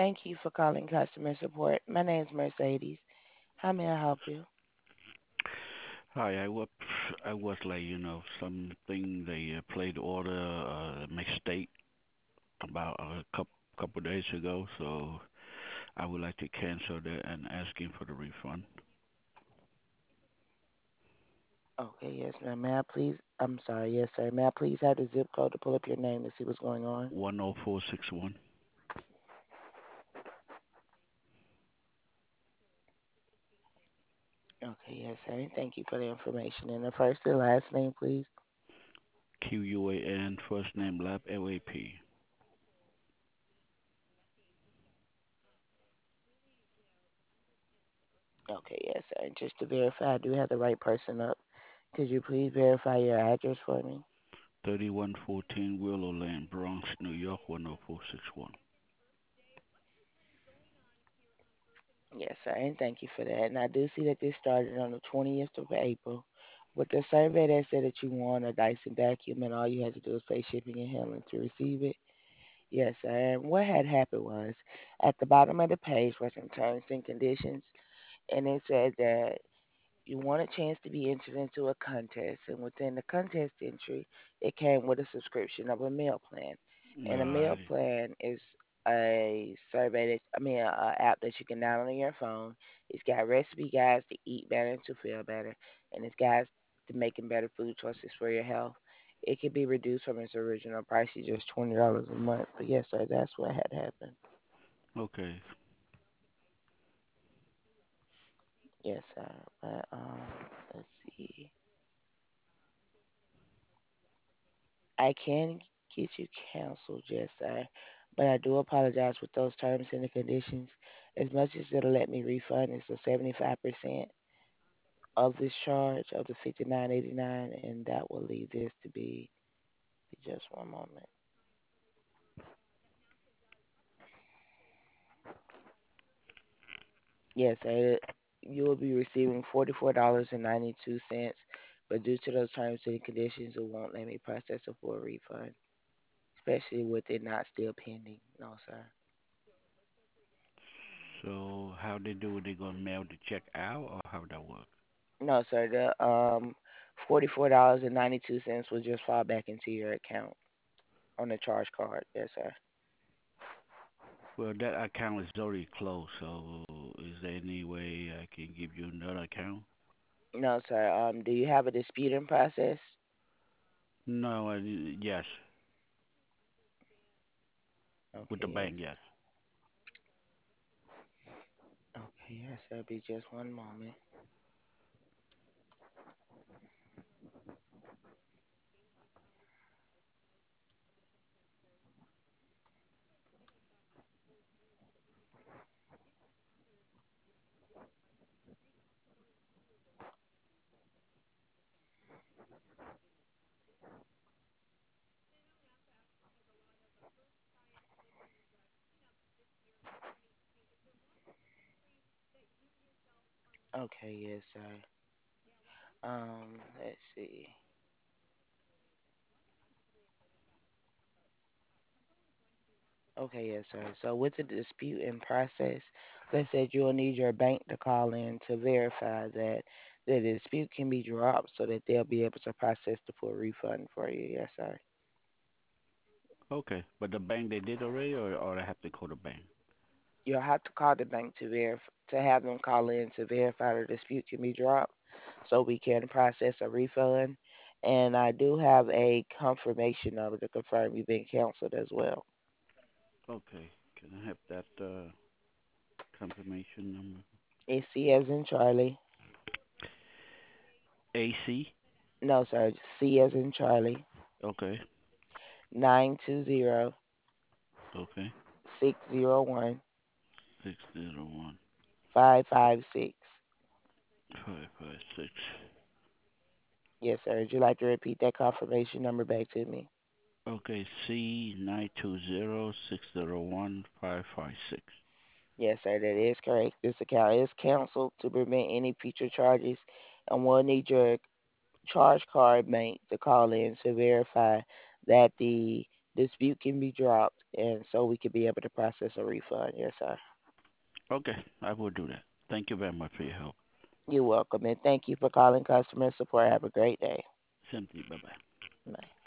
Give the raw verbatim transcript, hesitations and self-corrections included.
Thank you for calling customer support. My name is Mercedes. How may I help you? Hi, I was I was like you know something they uh, played order uh, mistake about a couple couple days ago, so I would like to cancel that and asking for the refund. Okay, yes, ma'am. May I please? I'm sorry, yes, sir. May I please have the zip code to pull up your name to see what's going on? One zero four six one. Okay, yes, sir. Thank you for the information. And the first and last name, please. Q U A N first name Lab L A P. Okay, yes, sir. And just to verify, I do have the right person up. Could you please verify your address for me? Thirty one fourteen Willow Lane, Bronx, New York one zero four six one. Yes, sir. And thank you for that. And I do see that this started on the twentieth of April with the survey that said that you won a Dyson vacuum and all you had to do was pay shipping and handling to receive it. Yes, sir. And what had happened was at the bottom of the page were some terms and conditions, and it said that you want a chance to be entered into a contest, and within the contest entry, it came with a subscription of a meal plan. And a meal Alrighty. plan is a survey that I mean, a, a app that you can download on your phone. It's got recipe guides to eat better and to feel better, and it's guides to making better food choices for your health. It can be reduced from its original price of just twenty dollars a month. But yes, sir, that's what had happened. Okay. Yes, sir. But um, let's see. I can get you canceled, yes, sir. But I do apologize with those terms and the conditions. As much as it'll let me refund, it's a seventy-five percent of this charge of the fifty-nine eighty-nine, and that will leave this to be just one moment. Yes, sir. You will be receiving forty-four dollars and ninety-two cents, but due to those terms and conditions, it won't let me process a full refund, especially with it not still pending. No, sir. So how they do it? They gonna mail the check out or how that work? No, sir. The um forty-four dollars and ninety-two cents will just fall back into your account on the charge card. Yes, sir. Well, that account is already closed, so is there any way I can give you another account? No, sir. Um, do you have a disputing process? No, I, yes, with the Okay, bank, yes. yes. Okay, yes, sir. Be just one moment. Okay, yes, sir. Um, let's see. Okay, yes, sir. So with the disputing process, let's say you'll need your bank to call in to verify that the dispute can be dropped so that they'll be able to process the full refund for you. Yes, sir. Okay, but the bank they did already, or or I have to call the bank? You'll have to call the bank to verify to have them call in to verify the dispute can be dropped so we can process a refund. And I do have a confirmation number to confirm you've been canceled as well. Okay, can I have that uh, confirmation number? It's C as in Charlie. A C. No, sir. C as in Charlie. Okay, Nine two zero okay. six zero one Six zero one five five six. five five six. Yes, sir. Would you like to repeat that confirmation number back to me? Okay, C nine two zero six zero one five five six. Yes, sir. That is correct. This account is canceled to prevent any future charges, and we'll need your charge card bank to call in to verify that the dispute can be dropped, and so we can be able to process a refund. Yes, sir. Okay, I will do that. Thank you very much for your help. You're welcome, and thank you for calling customer support. Have a great day. Same to you. Bye bye. Bye.